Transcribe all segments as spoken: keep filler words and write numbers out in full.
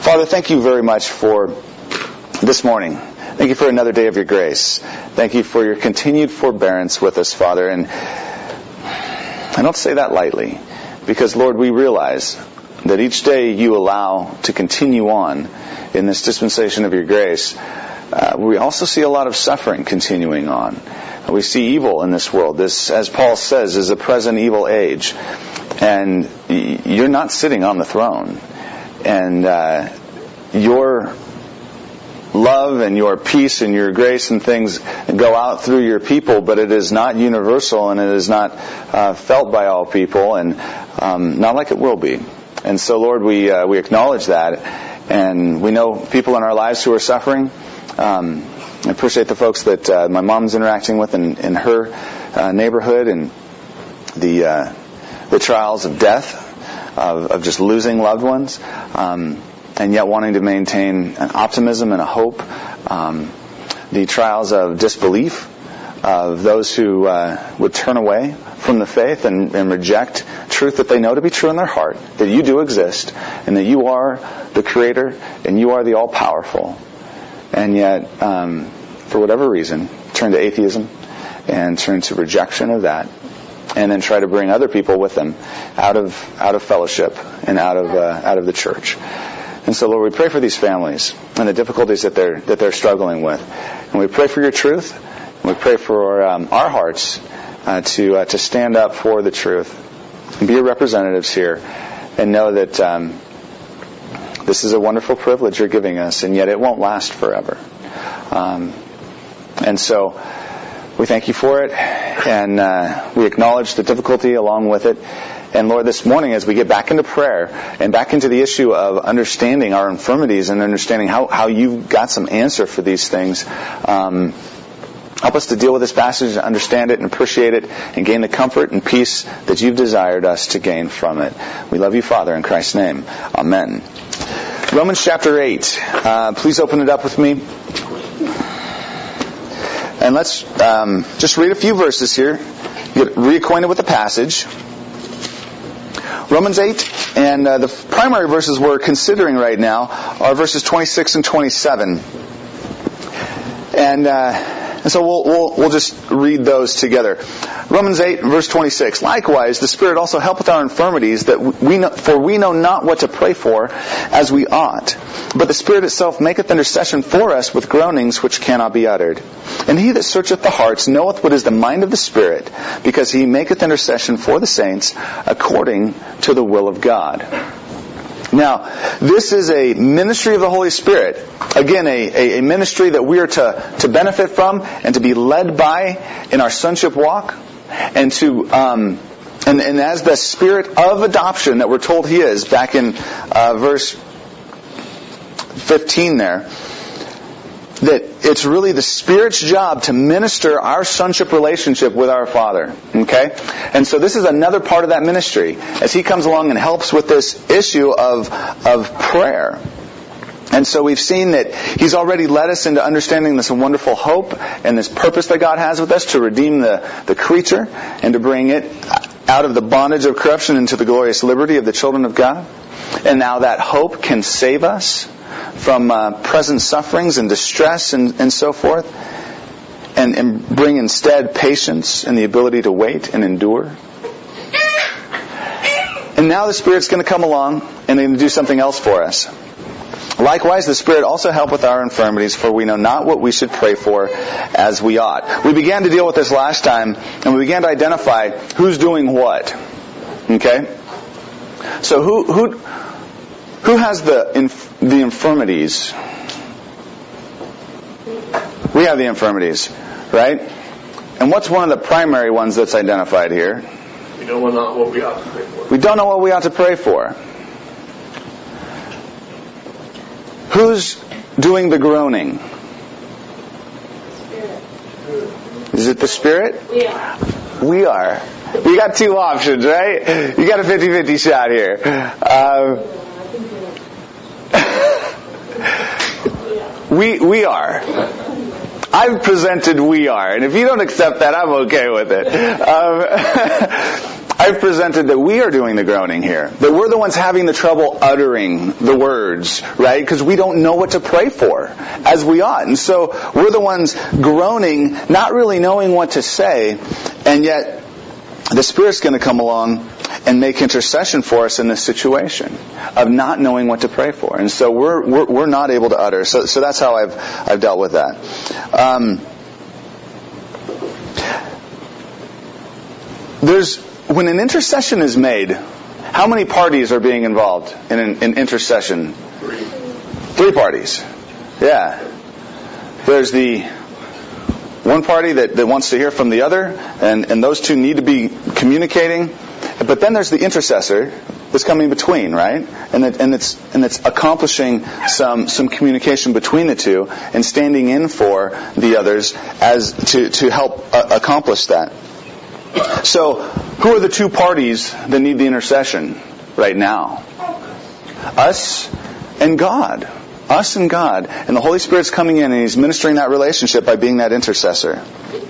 Father, thank you very much for this morning. Thank you for another day of your grace. Thank you for your continued forbearance with us, Father. And I don't say that lightly, because, Lord, we realize that each day you allow to continue on in this dispensation of your grace, uh, we also see a lot of suffering continuing on. We see evil in this world. This, as Paul says, is a present evil age. And you're not sitting on the throne. And uh, your love and your peace and your grace and things go out through your people, but it is not universal and it is not uh, felt by all people, and um, not like it will be. And so, Lord, we uh, we acknowledge that, and we know people in our lives who are suffering. Um, I appreciate the folks that uh, my mom's interacting with in, in her uh, neighborhood, and the uh, the trials of death, of, of just losing loved ones, um, and yet wanting to maintain an optimism and a hope. Um, the trials of disbelief, of those who uh, would turn away from the faith and, and reject truth that they know to be true in their heart, that you do exist, and that you are the Creator, and you are the all-powerful. And yet, um, for whatever reason, turn to atheism and turn to rejection of that, and then try to bring other people with them out of out of fellowship and out of uh, out of the church. And so, Lord, we pray for these families and the difficulties that they're that they're struggling with, and we pray for your truth. And we pray for um, our hearts uh, to uh, to stand up for the truth and be your representatives here, and know that. Um, This is a wonderful privilege you're giving us, and yet it won't last forever. Um, and so we thank you for it, and uh, we acknowledge the difficulty along with it. And Lord, this morning as we get back into prayer and back into the issue of understanding our infirmities and understanding how, how you've got some answer for these things, um, help us to deal with this passage and understand it and appreciate it and gain the comfort and peace that you've desired us to gain from it. We love you, Father, in Christ's name. Amen. Romans chapter eight. Uh, please open it up with me. And let's um, just read a few verses here. Get reacquainted with the passage. Romans eight, and uh, the primary verses we're considering right now are verses twenty-six and twenty-seven. And... Uh, And so we'll, we'll we'll just read those together. Romans eight, verse twenty-six. Likewise, the Spirit also helpeth our infirmities, that we know, for we know not what to pray for as we ought. But the Spirit itself maketh intercession for us with groanings which cannot be uttered. And he that searcheth the hearts knoweth what is the mind of the Spirit, because he maketh intercession for the saints according to the will of God. Now, this is a ministry of the Holy Spirit. Again, a, a, a ministry that we are to, to benefit from and to be led by in our sonship walk. And to um, and, and as the Spirit of adoption that we're told He is, back in uh, verse fifteen there, that it's really the Spirit's job to minister our sonship relationship with our Father. Okay? And so this is another part of that ministry, as He comes along and helps with this issue of, of prayer. And so we've seen that He's already led us into understanding this wonderful hope and this purpose that God has with us to redeem the, the creature and to bring it out of the bondage of corruption into the glorious liberty of the children of God. And now that hope can save us from uh, present sufferings and distress and, and so forth, and, and bring instead patience and the ability to wait and endure. And now the Spirit's going to come along and going to do something else for us. Likewise, the Spirit also helpeth our infirmities, for we know not what we should pray for as we ought. We began to deal with this last time, and we began to identify who's doing what. Okay? So who who who has the inf- the infirmities? We have the infirmities, right? And what's one of the primary ones that's identified here? We don't know what we ought to pray for. We don't know what we ought to pray for. Who's doing the groaning? Spirit. Is it the Spirit? We are. We are. You got two options, right? You got a fifty-fifty shot here. Um, we we are. I've presented we are, and if you don't accept that, I'm okay with it. Um, I've presented that we are doing the groaning here. That we're the ones having the trouble uttering the words, right? Because we don't know what to pray for, as we ought. And so we're the ones groaning, not really knowing what to say, and yet the Spirit's going to come along and make intercession for us in this situation of not knowing what to pray for. And so we're we're, we're not able to utter. So so that's how I've I've dealt with that. Um, there's when an intercession is made, how many parties are being involved in an in intercession? Three. Three parties. Yeah. There's the one party that, that wants to hear from the other, and, and those two need to be communicating. But then there's the intercessor that's coming between, right? And that, and it's and it's accomplishing some some communication between the two and standing in for the others as to to help uh, accomplish that. So, who are the two parties that need the intercession right now? Us and God. Us and God. And the Holy Spirit's coming in and He's ministering that relationship by being that intercessor.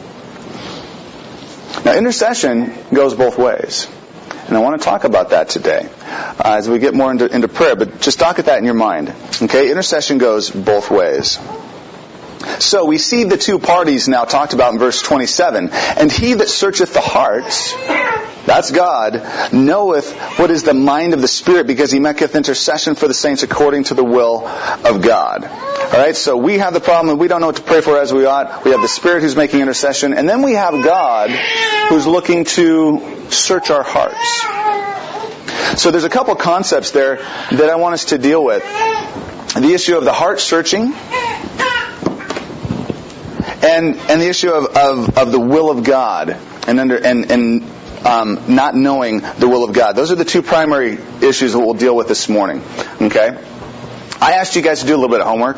Now, intercession goes both ways. And I want to talk about that today uh, as we get more into, into prayer. But just docket that in your mind. Okay? Intercession goes both ways. So we see the two parties now talked about in verse twenty-seven. And He that searcheth the hearts, that's God, knoweth what is the mind of the Spirit, because He maketh intercession for the saints according to the will of God. Alright, so we have the problem that we don't know what to pray for as we ought. We have the Spirit who's making intercession. And then we have God who's looking to search our hearts. So there's a couple concepts there that I want us to deal with. The issue of the heart searching, and and the issue of, of, of the will of God, and under and and um, not knowing the will of God. Those are the two primary issues that we'll deal with this morning. Okay, I asked you guys to do a little bit of homework.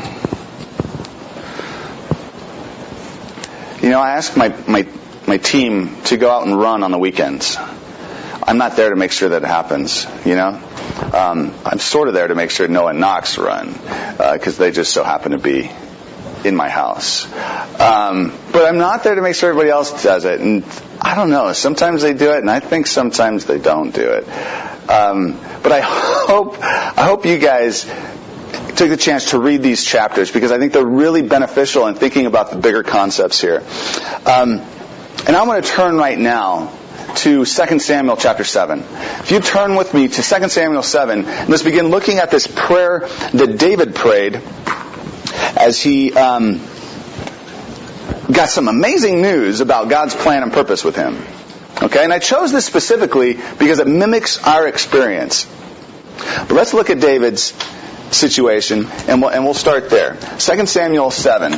You know, I asked my my my team to go out and run on the weekends. I'm not there to make sure that it happens, you know. Um, I'm sort of there to make sure Noah and Knox run, because uh, they just so happen to be in my house. Um, but I'm not there to make sure everybody else does it. And I don't know, sometimes they do it, and I think sometimes they don't do it. Um, but I hope, I hope you guys took the chance to read these chapters, because I think they're really beneficial in thinking about the bigger concepts here. Um, and I'm going to turn right now to Second Samuel chapter seven. If you turn with me to Second Samuel seven, let's begin looking at this prayer that David prayed as he um, got some amazing news about God's plan and purpose with him. Okay, and I chose this specifically because it mimics our experience. But let's look at David's situation, and we'll, and we'll start there. Second Samuel seven.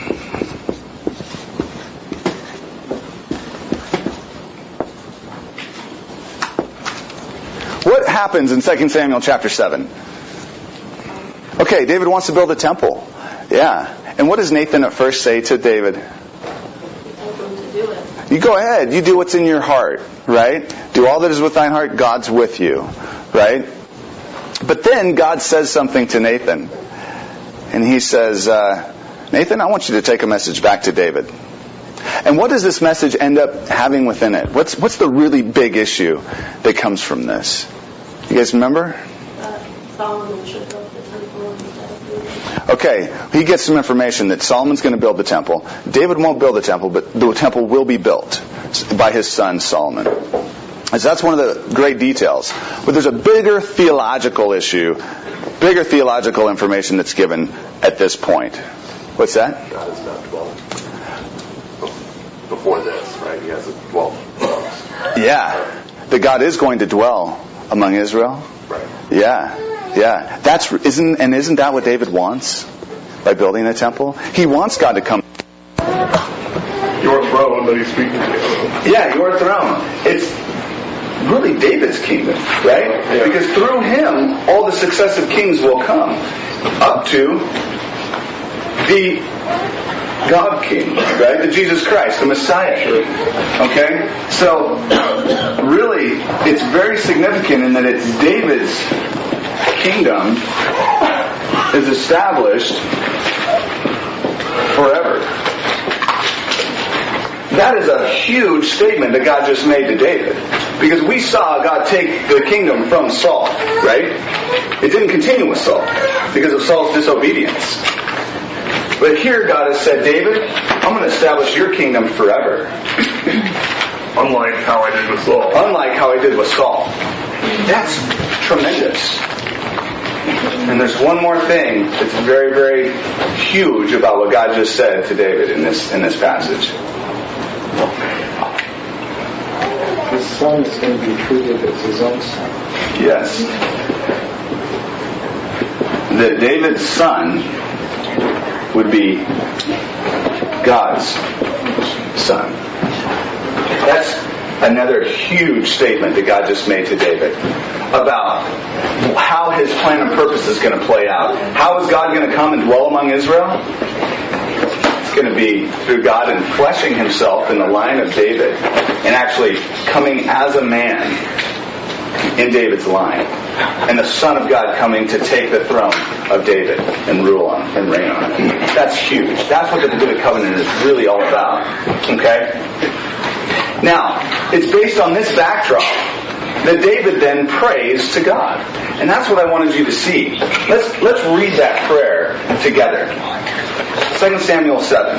What happens in Second Samuel chapter seven? Okay, David wants to build a temple. Yeah. And what does Nathan at first say to David? To do it. You go ahead. You do what's in your heart, right? Do all that is with thine heart. God's with you, right? But then God says something to Nathan. And He says, uh, Nathan, I want you to take a message back to David. And what does this message end up having within it? What's what's the really big issue that comes from this? You guys remember? Uh, Solomon should build the temple instead of David. Okay, he gets some information that Solomon's going to build the temple. David won't build the temple, but the temple will be built by his son Solomon. And so that's one of the great details. But there's a bigger theological issue, bigger theological information that's given at this point. What's that? God is not dwelling. Before this, right? He has a twelve. Yeah, that God is going to dwell among Israel. Right. Yeah, yeah. That's isn't and isn't that what David wants by building the temple? He wants God to come. Your throne that He's speaking to. Yeah, your throne. It's really David's kingdom, right? Yeah. Because through him, all the successive kings will come up to the God King, right? The Jesus Christ, the Messiah. Okay? So, really, it's very significant in that it's David's kingdom is established forever. That is a huge statement that God just made to David. Because we saw God take the kingdom from Saul, right? It didn't continue with Saul because of Saul's disobedience. But here God has said, David, I'm going to establish your kingdom forever. Unlike how I did with Saul. Unlike how I did with Saul. That's tremendous. And there's one more thing that's very, very huge about what God just said to David in this in this passage. His son is going to be treated as his own son. Yes. That David's son would be God's son. That's another huge statement that God just made to David about how his plan and purpose is going to play out. How is God going to come and dwell among Israel? It's going to be through God enfleshing himself in the line of David and actually coming as a man in David's line. And the Son of God coming to take the throne of David and rule on and reign on it. That's huge. That's what the Davidic covenant is really all about. Okay? Now, it's based on this backdrop that David then prays to God. And that's what I wanted you to see. Let's let's read that prayer together. Second Samuel seven.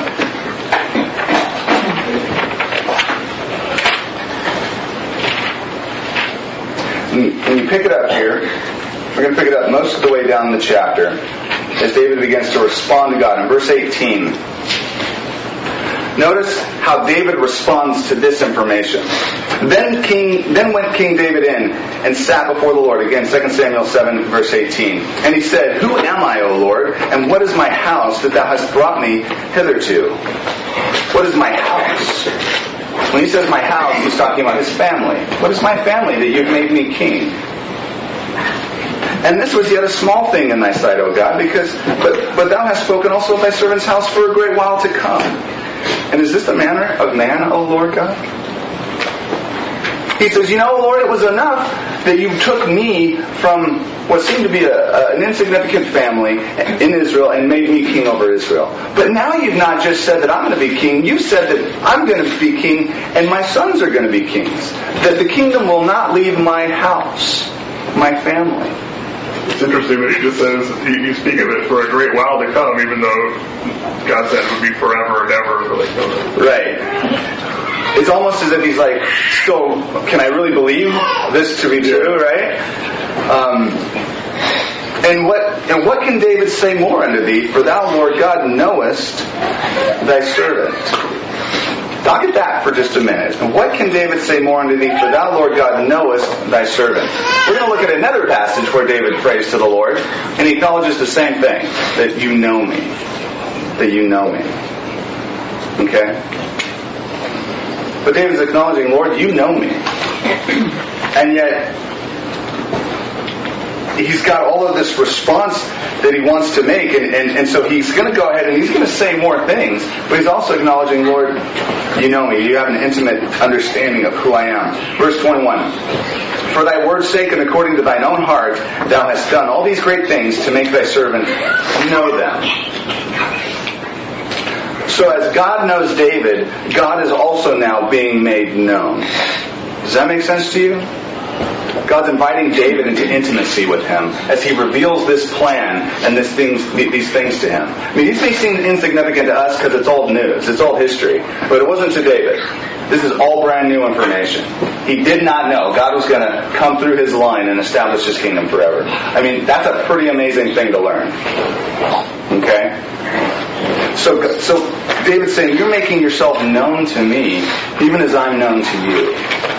When you pick it up here, we're going to pick it up most of the way down the chapter as David begins to respond to God. In verse eighteen, notice how David responds to this information. Then King, then went King David in and sat before the Lord. Again, Second Samuel seven, verse eighteen. And he said, Who am I, O Lord, and what is my house that thou hast brought me hitherto? What is my house? When he says my house, he's talking about his family. What is my family that you've made me king? And this was yet a small thing in thy sight, O God, because but, but thou hast spoken also of thy servant's house for a great while to come. And is this the manner of man, O Lord God? He says, you know, Lord, it was enough that you took me from what seemed to be a, a, an insignificant family in Israel and made me king over Israel. But now you've not just said that I'm going to be king. You said that I'm going to be king and my sons are going to be kings. That the kingdom will not leave my house, my family. It's interesting that he just says, you, you speak of it for a great while to come, even though God said it would be forever and ever. Like, right. It's almost as if he's like, so can I really believe this to be true, right? Um, and what and what can David say more unto thee? For thou, Lord God, knowest thy servant. Look at that for just a minute. And what can David say more unto thee? For thou, Lord God, knowest thy servant. We're going to look at another passage where David prays to the Lord, and he acknowledges the same thing, that you know me. That you know me. Okay? But David's acknowledging, Lord, you know me. And yet, he's got all of this response that he wants to make, and, and, and so he's going to go ahead and he's going to say more things, but he's also acknowledging, Lord, you know me. You have an intimate understanding of who I am. Verse twenty-one, for thy word's sake and according to thine own heart, thou hast done all these great things to make thy servant know them. So as God knows David, God is also now being made known. Does that make sense to you? God's inviting David into intimacy with him as he reveals this plan and this things, these things to him. I mean, these may seem insignificant to us because it's old news, it's old history, but it wasn't to David. This is all brand new information. He did not know God was going to come through his line and establish his kingdom forever. I mean, that's a pretty amazing thing to learn. Okay? So, so David's saying, you're making yourself known to me, even as I'm known to you.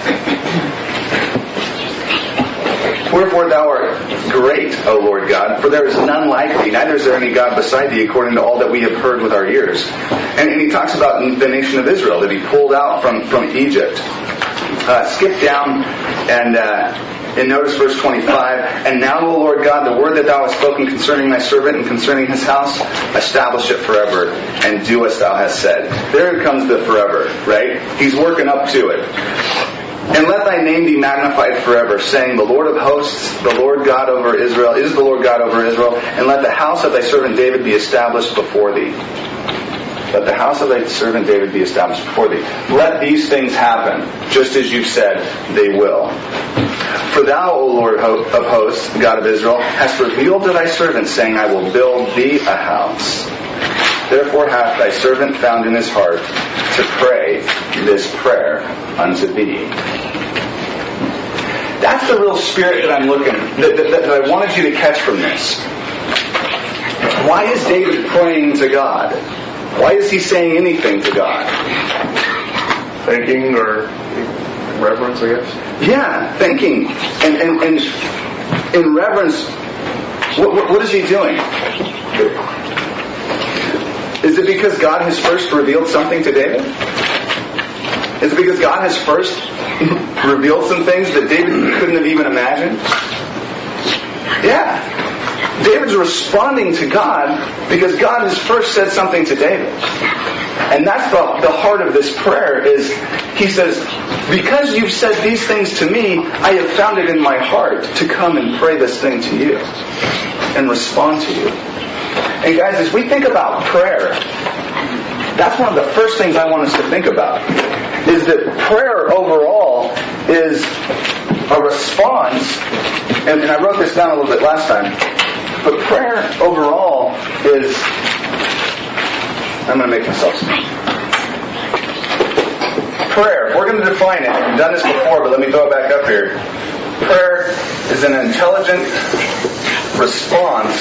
Wherefore thou art great, O Lord God, for there is none like thee, neither is there any God beside thee, according to all that we have heard with our ears. And, and he talks about the nation of Israel that he pulled out from, from Egypt. Uh, skip down and... Uh, And notice verse twenty-five, and now, O Lord God, the word that thou hast spoken concerning thy servant and concerning his house, establish it forever, and do as thou hast said. There comes the forever, right? He's working up to it. And let thy name be magnified forever, saying, the Lord of hosts, the Lord God over Israel, is the Lord God over Israel, and let the house of thy servant David be established before thee. let the house of thy servant David be established before thee. Let these things happen, just as you've said they will. For thou, O Lord of hosts, God of Israel, hast revealed to thy servant, saying, I will build thee a house. Therefore hath thy servant found in his heart to pray this prayer unto thee. That's the real spirit that I'm looking, that, that, that I wanted you to catch from this. Why is David praying to God? Why is he saying anything to God? Thanking or reverence, I guess? Yeah, thanking. And, and, and in reverence, what, what, what is he doing? Is it because God has first revealed something to David? Is it because God has first revealed some things that David couldn't have even imagined? Yeah. David's responding to God because God has first said something to David. And that's the, the heart of this prayer is, he says, because you've said these things to me, I have found it in my heart to come and pray this thing to you and respond to you. And guys, as we think about prayer, that's one of the first things I want us to think about, is that prayer overall is a response, and, and I wrote this down a little bit last time, but prayer overall is, I'm going to make myself speak. Prayer, we're going to define it. We've done this before, but let me throw it back up here. Prayer is an intelligent response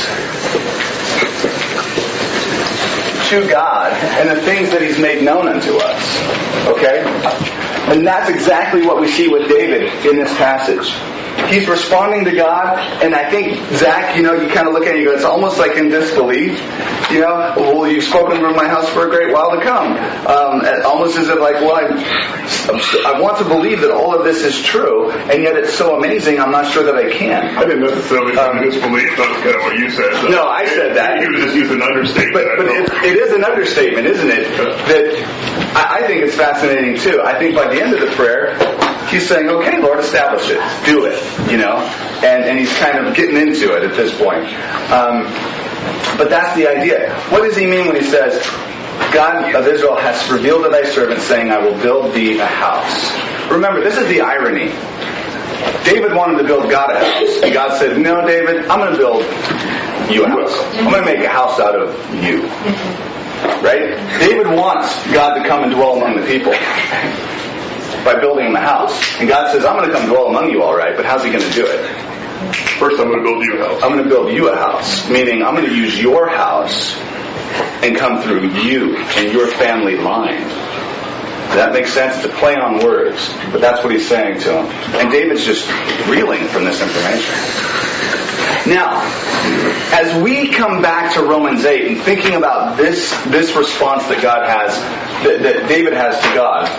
to God and the things that He's made known unto us. Okay? And that's exactly what we see with David in this passage. He's responding to God, and I think, Zach, you know, you kind of look at it and you go, it's almost like in disbelief. You know, well, you've spoken from my house for a great while to come. Um, almost as if like, well, I, I want to believe that all of this is true, and yet it's so amazing, I'm not sure that I can. I didn't necessarily say um, disbelief. That's kind of what you said. So no, I said that. He was just using an understatement. But, but it, it is an understatement, isn't it? That I, I think it's fascinating, too. I think by the end of the prayer, he's saying, okay, Lord, establish it. Do it. You know? And, and he's kind of getting into it at this point. Um, but that's the idea. What does he mean when he says, God of Israel has revealed to thy servant, saying, I will build thee a house. Remember, this is the irony. David wanted to build God a house. And God said, no, David, I'm going to build you a house. I'm going to make a house out of you. Right? David wants God to come and dwell among the people by building him a house. And God says, I'm going to come dwell among you all right, but how's he going to do it? First, I'm going to build you a house. I'm going to build you a house. Meaning, I'm going to use your house and come through you and your family line. Does that make sense? It's a play on words. But that's what he's saying to him. And David's just reeling from this information. Now, as we come back to Romans eight and thinking about this, this response that God has, that, that David has to God,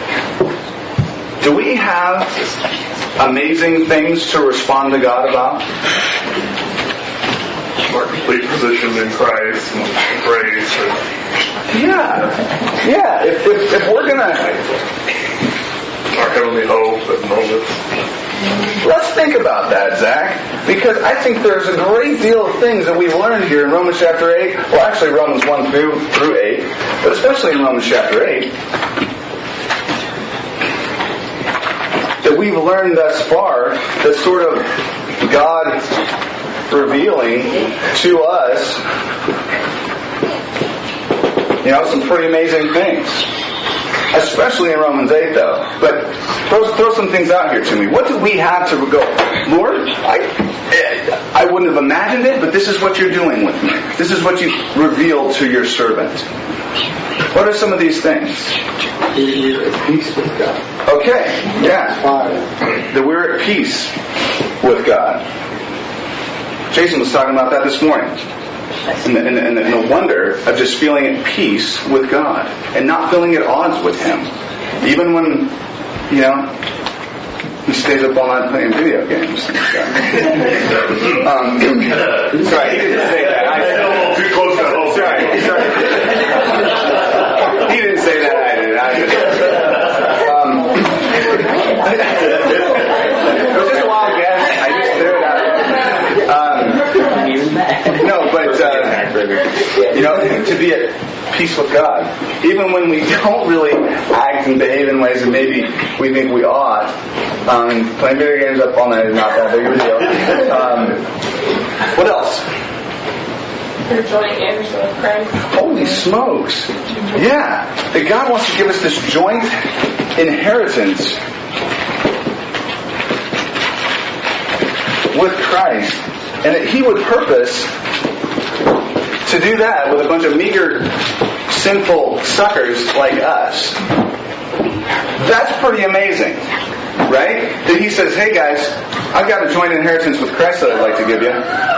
do we have amazing things to respond to God about? Our complete position in Christ and grace. And yeah. Yeah. If, if, if we're going to... Our heavenly hope and moments. Let's think about that, Zach. Because I think there's a great deal of things that we've learned here in Romans chapter eight. Well, actually Romans one through, through eight. But especially in Romans chapter eight. That we've learned thus far that sort of God revealing to us, you know, some pretty amazing things. Especially in Romans eight, though. But throw, throw some things out here to me. What do we have to go, Lord, I, I wouldn't have imagined it, but this is what you're doing with me. This is what you revealed to your servant. What are some of these things? You're at peace with God. Okay, yeah. That we're at peace with God. Jason was talking about that this morning. And the, and, the, and the wonder of just feeling at peace with God. And not feeling at odds with Him. Even when, you know, he stays up all night playing video games. um, sorry, he didn't say that. I said, a little too close to home. Sorry, sorry. He didn't say that. I did. I did. Um, it was just a wild guess. I just threw it out. Um, no, but uh, You know, to be at peace with God. Even when we don't really act and behave in ways that maybe we think we ought. Um, playing video games up all night is not that big of a deal. Um, what else? Your joint heirs with Christ. Holy smokes. Yeah. That God wants to give us this joint inheritance with Christ. And that He would purpose to do that with a bunch of meager, sinful suckers like us. That's pretty amazing. Right? That He says, hey guys, I've got a joint inheritance with Christ that I'd like to give you.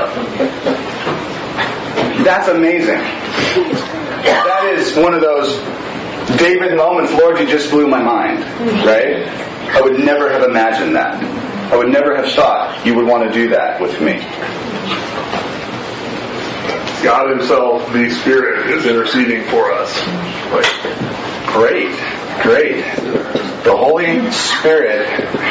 That's amazing. That is one of those David moments, Lord, you just blew my mind. Right? I would never have imagined that. I would never have thought you would want to do that with me. God Himself, the Spirit, is interceding for us. Great. Great. The Holy Spirit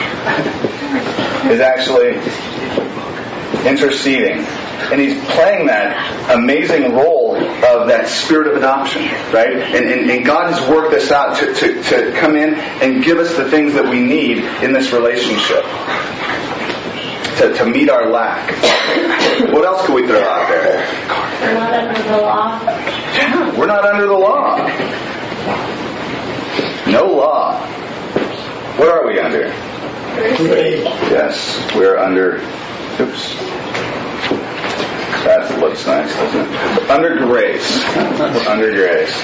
is actually interceding. And He's playing that amazing role of that spirit of adoption, right? And, and, and God has worked this out to, to, to come in and give us the things that we need in this relationship to, to meet our lack. What else could we throw out there? We're not under the law. Yeah, we're not under the law. No law. What are we under? Grace. Yes, we're under... Oops. That looks nice, doesn't it? Under grace. Under grace.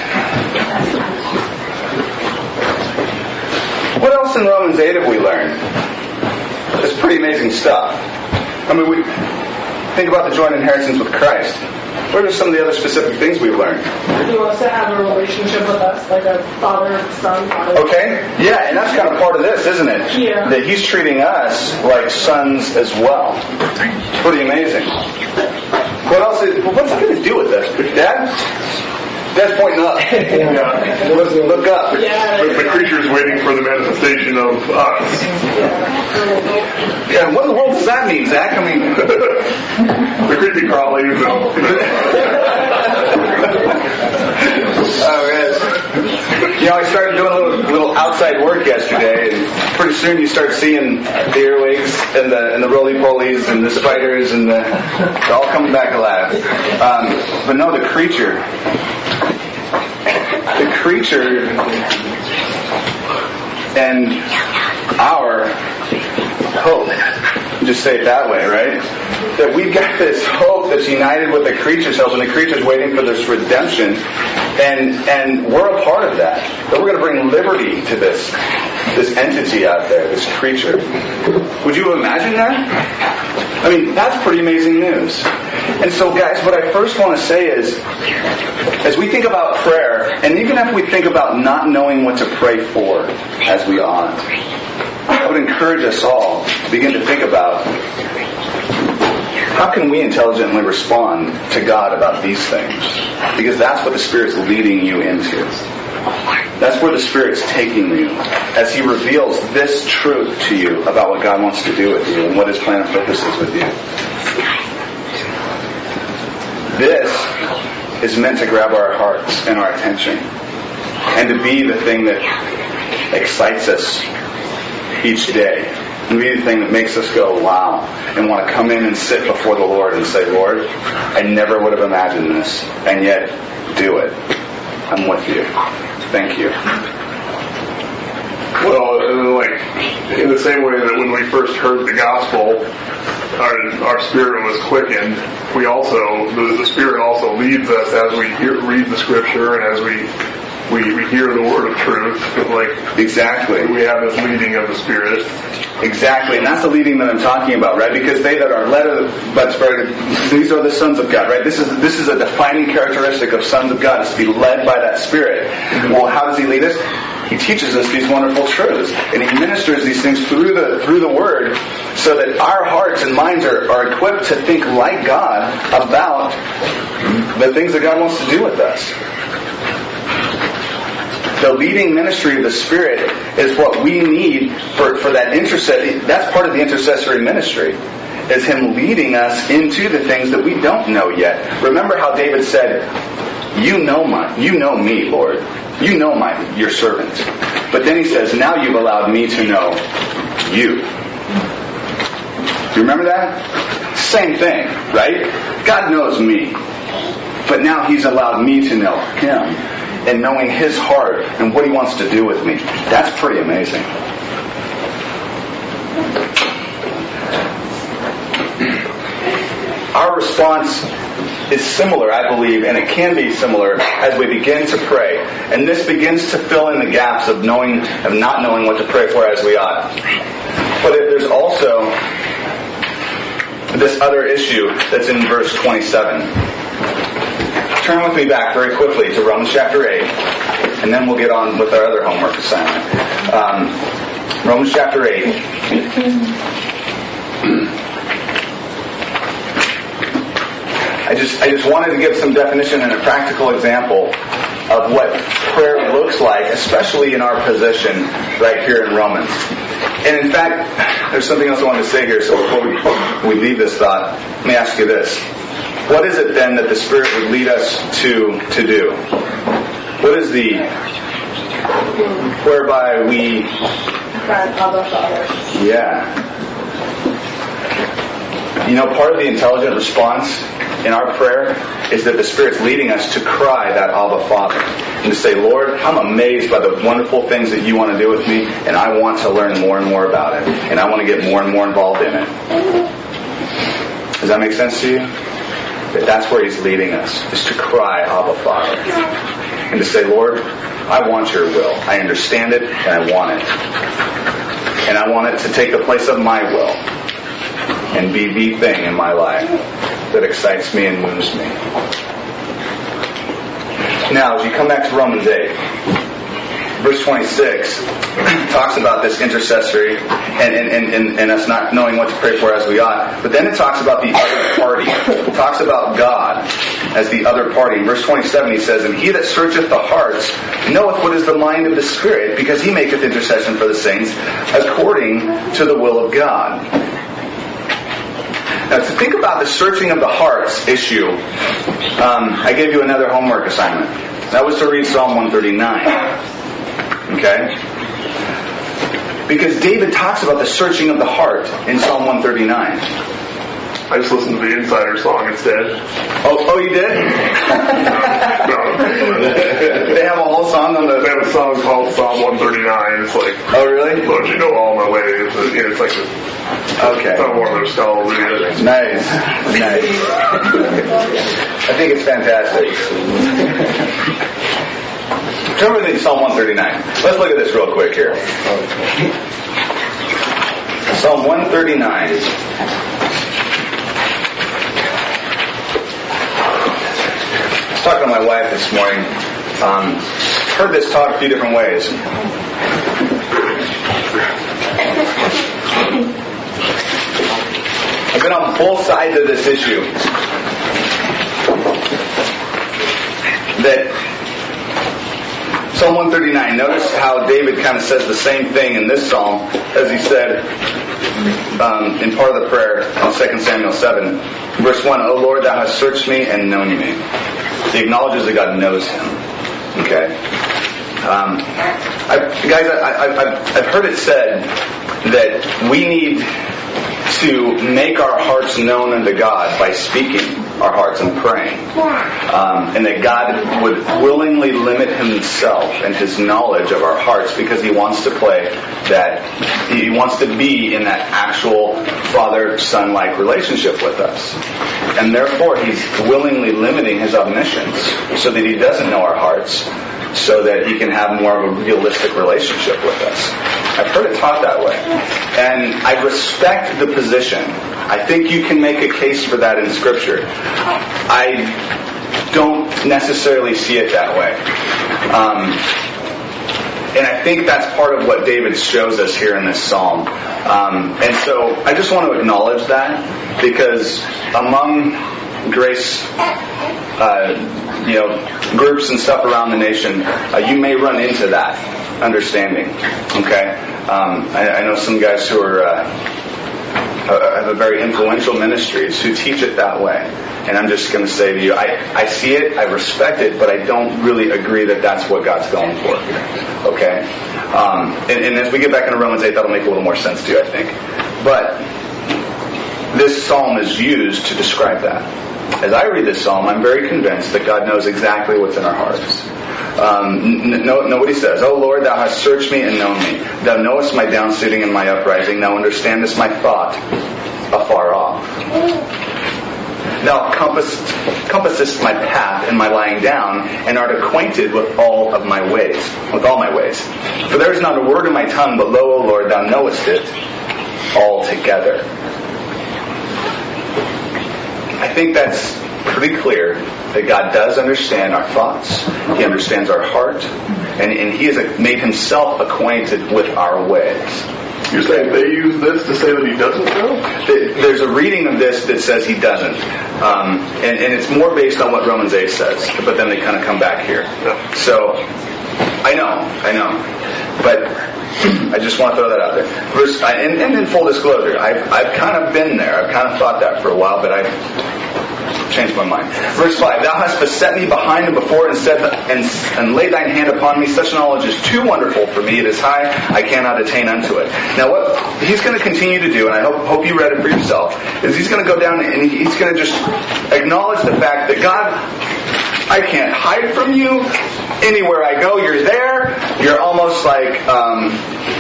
What else in Romans eight have we learned? It's pretty amazing stuff. I mean, we think about the joint inheritance with Christ. What are some of the other specific things we've learned? He wants to have a relationship with us, like a father-son. Father. Okay, yeah, and that's kind of part of this, isn't it? Yeah. That He's treating us like sons as well. It's pretty amazing. What else? Is, what's it going to do with this? Dad? Dad's pointing up. Yeah. Look, look up. Yeah. The, the creature's waiting for the manifestation of us. Yeah, what in the world does that mean, Zach? I mean... The creepy crawlies and... Oh, yes. You know, I started doing a little, little outside work yesterday, and pretty soon you start seeing the earwigs and the and the roly-polies and the spiders, and the, they're all coming back alive. Um, but no, the creature... The creature and our hope. Just say it that way, right? That we've got this hope that's united with the creature self, and the creature's waiting for this redemption, and and we're a part of that. That we're going to bring liberty to this this entity out there, this creature. Would you imagine that? I mean, that's pretty amazing news. And so, guys, what I first want to say is, as we think about prayer, and even if we think about not knowing what to pray for as we ought, I would encourage us all to begin to think about how can we intelligently respond to God about these things? Because that's what the Spirit's leading you into. That's where the Spirit's taking you as He reveals this truth to you about what God wants to do with you and what His plan and purpose is with you. This is meant to grab our hearts and our attention and to be the thing that excites us each day, and be the thing that makes us go, wow, and want to come in and sit before the Lord and say, Lord, I never would have imagined this, and yet do it. I'm with you. Thank you. Well, like, in the same way that when we first heard the gospel, our, our spirit was quickened, we also, the, the Spirit also leads us as we hear, read the Scripture and as we We, we hear the word of truth. Like exactly, we have this leading of the Spirit. Exactly, and that's the leading that I'm talking about, right? Because they that are led by the Spirit, these are the sons of God, right? This is this is a defining characteristic of sons of God, is to be led by that Spirit. Well, how does He lead us? He teaches us these wonderful truths, and He ministers these things through the through the Word, so that our hearts and minds are, are equipped to think like God about the things that God wants to do with us. The leading ministry of the Spirit is what we need for, for that intercession. That's part of the intercessory ministry, is Him leading us into the things that we don't know yet. Remember how David said, You know my, you know me, Lord. You know my, your servant. But then he says, now you've allowed me to know you. Do you remember that? Same thing, right? God knows me. But now He's allowed me to know Him. And knowing His heart and what He wants to do with me. That's pretty amazing. Our response is similar, I believe, and it can be similar as we begin to pray. And this begins to fill in the gaps of knowing, of not knowing what to pray for as we ought. But there's also this other issue that's in verse twenty-seven. Turn with me back very quickly to Romans chapter eight, and then we'll get on with our other homework assignment. Um, Romans chapter eight. I just I just wanted to give some definition and a practical example of what prayer looks like, especially in our position right here in Romans. And in fact, there's something else I wanted to say here, so before we, we leave this thought, let me ask you this. What is it then that the Spirit would lead us to to do? What is the whereby we yeah. You know, part of the intelligent response in our prayer is that the Spirit's leading us to cry that Abba Father. And to say, Lord, I'm amazed by the wonderful things that you want to do with me, and I want to learn more and more about it. And I want to get more and more involved in it. Does that make sense to you? That that's where He's leading us, is to cry Abba Father. And to say, Lord, I want your will. I understand it, and I want it. And I want it to take the place of my will and be the thing in my life that excites me and moves me. Now, as you come back to Romans eight, verse twenty-six talks about this intercessory and, and, and, and us not knowing what to pray for as we ought. But then it talks about the other party. It talks about God as the other party. In verse twenty-seven he says, And He that searcheth the hearts knoweth what is the mind of the Spirit, because He maketh intercession for the saints according to the will of God. Now, to think about the searching of the hearts issue, um, I gave you another homework assignment. That was to read Psalm one thirty-nine. Okay? Because David talks about the searching of the heart in Psalm one thirty-nine. I just listened to the Insider song instead. Oh, oh, you did? No. They have a whole song on the... They have a song called Psalm one thirty-nine. It's like, oh, really? Lord, you know all my ways. You know, it's like a, okay. It's not one of those scholars. Either. Nice. Nice. I think it's fantastic. Turn with me to Psalm one thirty-nine. Let's look at this real quick here. Psalm one thirty-nine. I was talking to my wife this morning. Um, heard this taught a few different ways. I've been on both sides of this issue. That Psalm one thirty-nine, notice how David kind of says the same thing in this psalm as he said um, in part of the prayer in Second Samuel seven. Verse one, O Lord, thou hast searched me and known me. He acknowledges that God knows him. Okay? Um, I, guys, I, I, I've, I've heard it said that we need to make our hearts known unto God by speaking our hearts and praying. Um, and that God would willingly limit Himself and His knowledge of our hearts because He wants to play that, He wants to be in that actual father-son-like relationship with us. And therefore He's willingly limiting His omniscience so that He doesn't know our hearts, so that He can have more of a realistic relationship with us. I've heard it taught that way. And I respect the position. I think you can make a case for that in Scripture. I don't necessarily see it that way. Um, and I think that's part of what David shows us here in this psalm. Um, and so I just want to acknowledge that, because among grace uh, you know, groups and stuff around the nation, uh, you may run into that understanding. Okay? Um, I, I know some guys who are uh, uh, have a very influential ministries who teach it that way. And I'm just going to say to you, I, I see it, I respect it, but I don't really agree that that's what God's going for here. Okay? Um, and, and as we get back into Romans eight, that'll make a little more sense to you, I think. But this psalm is used to describe that. As I read this psalm, I'm very convinced that God knows exactly what's in our hearts. Um, know, know what he says. "O Lord, thou hast searched me and known me. Thou knowest my down sitting and my uprising. Thou understandest my thought afar off. Thou compassest, compassest my path and my lying down, and art acquainted with all of my ways, with all my ways. For there is not a word in my tongue, but lo, O Lord, thou knowest it altogether." I think that's pretty clear that God does understand our thoughts. He understands our heart, and, and He has made Himself acquainted with our ways. You're saying they use this to say that He doesn't know? There's a reading of this that says He doesn't. Um, and, and it's more based on what Romans eight says. But then they kind of come back here. So, I know, I know. But I just want to throw that out there. Verse, and, and in full disclosure, I've, I've kind of been there. I've kind of thought that for a while, but I've changed my mind. Verse five, "Thou hast beset me behind and before, and said, and, and laid thine hand upon me. Such knowledge is too wonderful for me. It is high, I cannot attain unto it." Now what he's going to continue to do, and I hope, hope you read it for yourself, is he's going to go down and he's going to just acknowledge the fact that God, I can't hide from you. Anywhere I go, you're there. You're almost like um,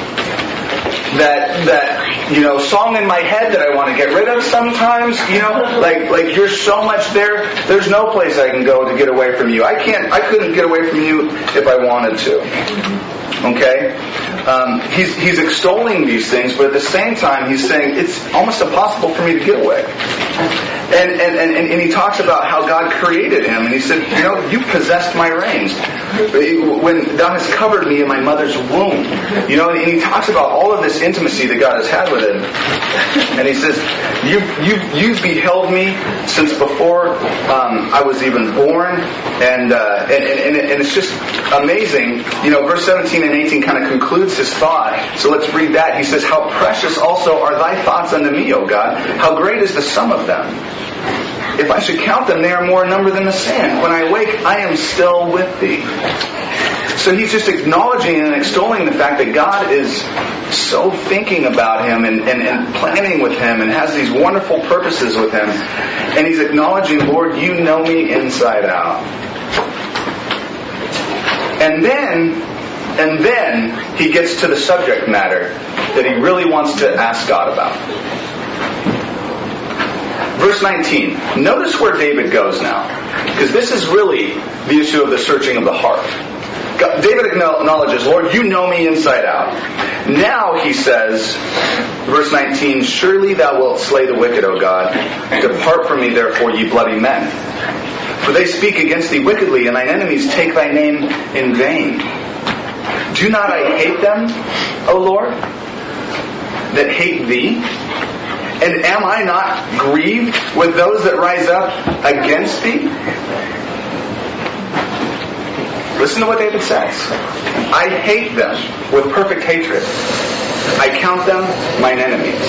that that you know song in my head that I want to get rid of sometimes. You know, like like you're so much there. There's no place I can go to get away from you. I can't. I couldn't get away from you if I wanted to. Okay, um, he's he's extolling these things, but at the same time he's saying it's almost impossible for me to get away. And and, and and he talks about how God created him, and he said, you know, you possessed my reins when thou hast covered me in my mother's womb. You know, and he talks about all of this intimacy that God has had with him, and he says, you you you've beheld me since before um, I was even born, and, uh, and and and it's just amazing. You know, verse seventeen and eighteen kind of concludes his thought. So let's read that. He says, "How precious also are thy thoughts unto me, O God! How great is the sum of them! If I should count them, they are more in number than the sand. When I awake, I am still with thee." So he's just acknowledging and extolling the fact that God is so thinking about him and, and, and planning with him and has these wonderful purposes with him. And he's acknowledging, Lord, you know me inside out. And then, and then he gets to the subject matter that he really wants to ask God about. Verse nineteen. Notice where David goes now. Because this is really the issue of the searching of the heart. God, David acknowledges, Lord, you know me inside out. Now he says, verse nineteen, "Surely thou wilt slay the wicked, O God. Depart from me, therefore, ye bloody men. For they speak against thee wickedly, and thine enemies take thy name in vain. Do not I hate them, O Lord, that hate thee? And am I not grieved with those that rise up against thee?" Listen to what David says. "I hate them with perfect hatred. I count them mine enemies."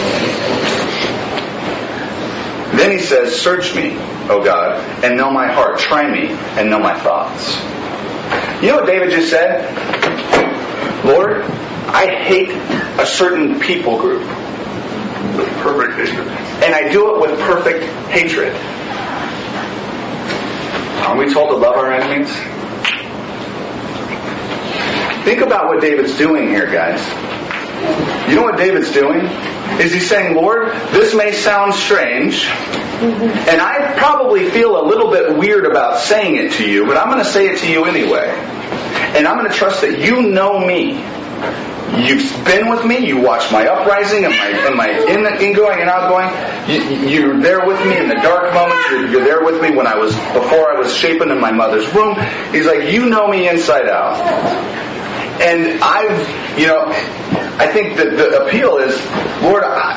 Then he says, "Search me, O God, and know my heart. Try me and know my thoughts." You know what David just said? Lord, I hate a certain people group. With perfect hatred. And I do it with perfect hatred. Aren't we told to love our enemies? Think about what David's doing here, guys. You know what David's doing? Is he's saying, Lord, this may sound strange, and I probably feel a little bit weird about saying it to you, but I'm going to say it to you anyway. And I'm going to trust that you know me. You've been with me. You watch my uprising and my, and my in, ingoing and outgoing. You, you're there with me in the dark moments. You're, you're there with me when I was before I was shapen in my mother's womb. He's like, you know me inside out. And I've, you know, I think that the appeal is, Lord, I,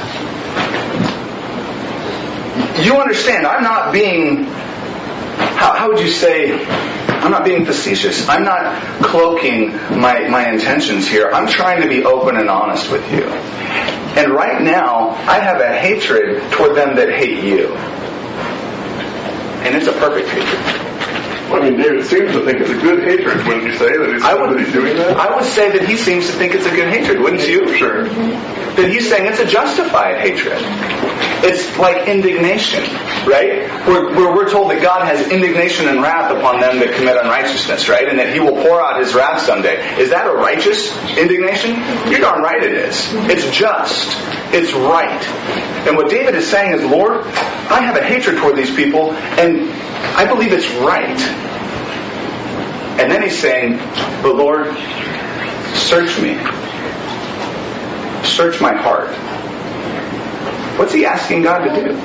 you understand, I'm not being, how, how would you say, I'm not being facetious. I'm not cloaking my, my intentions here. I'm trying to be open and honest with you. And right now, I have a hatred toward them that hate you. And it's a perfect hatred. I mean, David seems to think it's a good hatred, wouldn't you say, that he's, I would, that he's doing that? I would say that he seems to think it's a good hatred, wouldn't you? Sure. That he's saying it's a justified hatred. It's like indignation, right? Where, where we're told that God has indignation and wrath upon them that commit unrighteousness, right? And that He will pour out His wrath someday. Is that a righteous indignation? You're darn right it is. It's just. It's right. And what David is saying is, Lord, I have a hatred toward these people, and I believe it's right. And then he's saying, but Lord, search me. Search my heart. What's he asking God to do?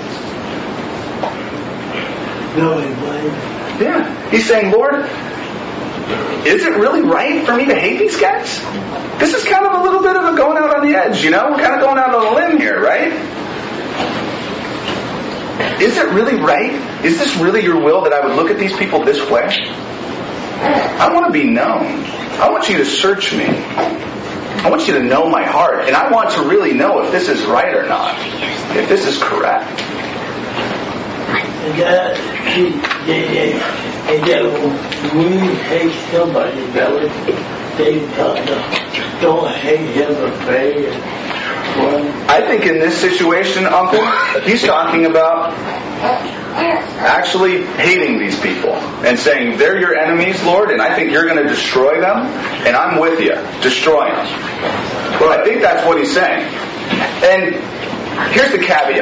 No, he blamed. Yeah. He's saying, Lord, is it really right for me to hate these guys? This is kind of a little bit of a going out on the edge, you know? We're kind of going out on a limb here, right? Is it really right? Is this really your will that I would look at these people this way? I want to be known. I want you to search me. I want you to know my heart. And I want to really know if this is right or not. If this is correct. And that, he, they, they, and that when we hate somebody, that was, they taught them, don't hate him or pray. I think in this situation, Uncle, he's talking about actually hating these people and saying, they're your enemies, Lord, and I think you're going to destroy them, and I'm with you. Destroy them. Well, I think that's what he's saying. And here's the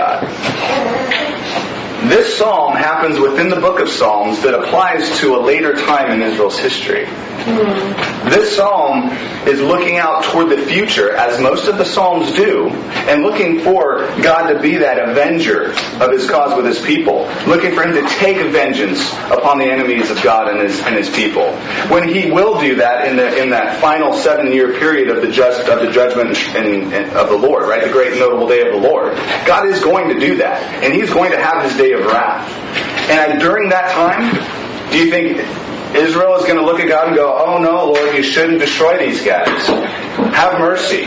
caveat. This psalm happens within the book of Psalms that applies to a later time in Israel's history. Mm-hmm. This psalm is looking out toward the future, as most of the psalms do, and looking for God to be that avenger of His cause with His people, looking for Him to take vengeance upon the enemies of God and His and His people. When He will do that in the in that final seven-year period of the just of the judgment in, in, of the Lord, right, the great notable day of the Lord, God is going to do that, and He's going to have His day of wrath. And during that time, do you think Israel is going to look at God and go, oh no, Lord, you shouldn't destroy these guys. Have mercy.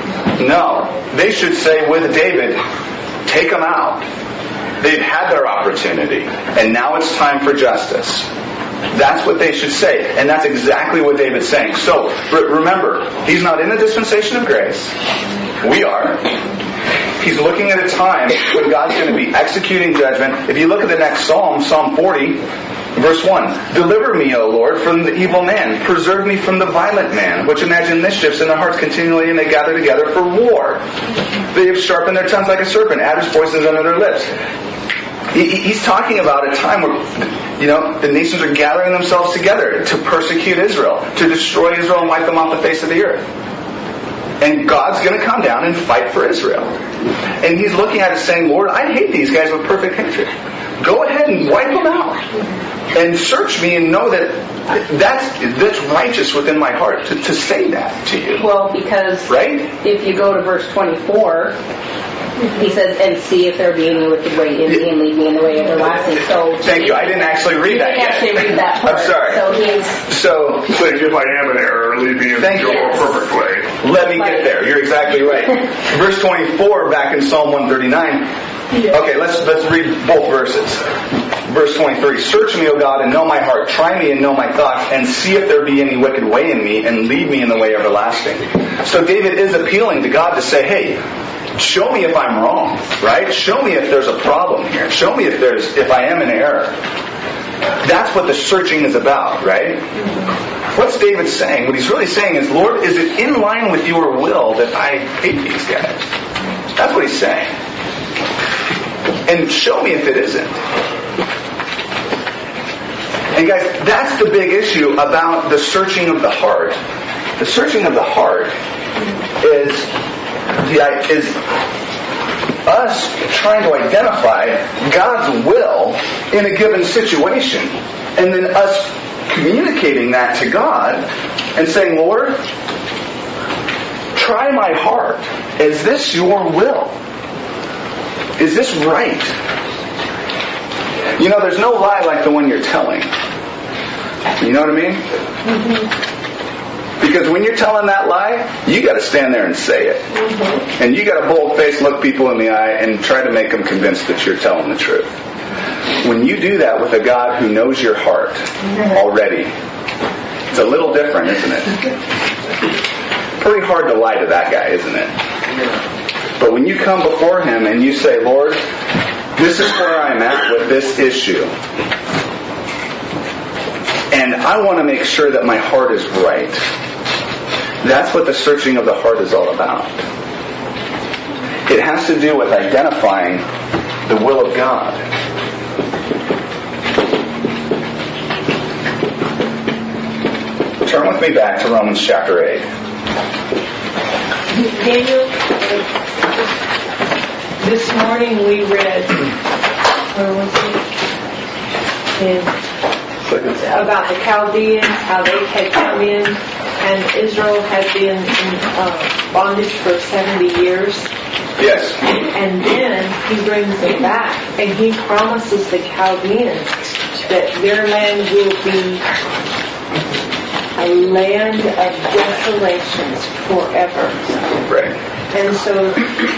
No. They should say with David, take them out. They've had their opportunity, and now it's time for justice. That's what they should say. And that's exactly what David's saying. So, re- remember, he's not in the dispensation of grace. We are. He's looking at a time when God's going to be executing judgment. If you look at the next psalm, Psalm forty, verse one, deliver me, O Lord, from the evil man. Preserve me from the violent man, which imagine mischiefs in their hearts continually, and they gather together for war. They have sharpened their tongues like a serpent, adder's voices under their lips. He's talking about a time where, you know, the nations are gathering themselves together to persecute Israel, to destroy Israel and wipe them off the face of the earth. And God's going to come down and fight for Israel. And He's looking at it saying, Lord, I hate these guys with perfect hatred. Go ahead and wipe them out. And search me and know that that's, that's righteous within my heart to, to say that to you. Well, because right? If you go to verse twenty-four, he says, and see if there be any wicked way in me and lead me in the way everlasting. So thank you. I didn't actually read that yet. Actually read that part. I'm sorry. So he's so, so if I am in error, lead me in the yes. perfect way. Let me get there. You're exactly right. Verse twenty-four, back in Psalm one thirty-nine. Okay, let's let's read both verses. Verse twenty-three, search me, O God, and know my heart. Try me and know my thoughts, and see if there be any wicked way in me, and lead me in the way everlasting. So David is appealing to God to say, hey, show me if I'm wrong, right? Show me if there's a problem here. Show me if there's if I am in error. That's what the searching is about, right? What's David saying? What he's really saying is, Lord, is it in line with your will that I hate these guys? That's what he's saying. And show me if it isn't. And guys, that's the big issue about the searching of the heart. The searching of the heart is the is us trying to identify God's will in a given situation, and then us communicating that to God and saying, Lord, try my heart. Is this your will? Is this right? You know, there's no lie like the one you're telling. You know what I mean? Mm-hmm. Because when you're telling that lie, you got to stand there and say it. Mm-hmm. And you got to bold-faced look people in the eye and try to make them convinced that you're telling the truth. When you do that with a God who knows your heart already, it's a little different, isn't it? Pretty hard to lie to that guy, isn't it? But when you come before Him and you say, Lord, this is where I'm at with this issue, and I want to make sure that my heart is right. That's what the searching of the heart is all about. It has to do with identifying the will of God. Turn with me back to Romans chapter eight. Daniel, this morning we read, where was it? In about the Chaldeans, how they had come in, and Israel had been in uh, bondage for seventy years. Yes. And then He brings them back, and He promises the Chaldeans that their land will be a land of desolations forever. Right. And so,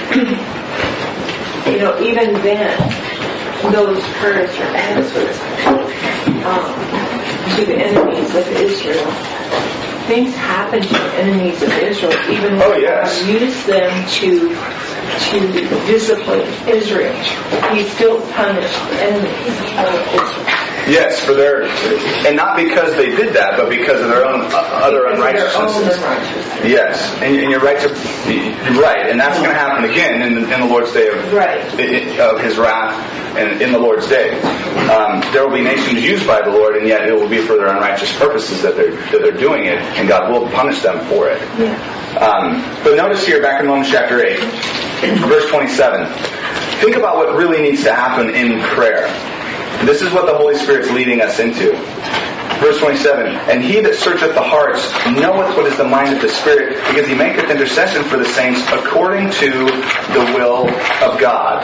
you know, even then, those prayers are answered um, to the enemies of Israel. Things happen to the enemies of Israel, even when oh, yes. God used them to to discipline Israel. He still punished the enemies of Israel. Yes, for their, and not because they did that, but because of their own uh, other unrighteousnesses. Yes, and, and you're right to, you're right, and that's going to happen again in the, in the Lord's day of right. of His wrath, and in the Lord's day, um, there will be nations used by the Lord, and yet it will be for their unrighteous purposes that they're that they're doing it, and God will punish them for it. Yeah. Um, but notice here, back in Romans chapter eight, verse twenty-seven. Think about what really needs to happen in prayer. This is what the Holy Spirit's leading us into. Verse twenty-seven, and He that searcheth the hearts knoweth what is the mind of the Spirit, because He maketh intercession for the saints according to the will of God.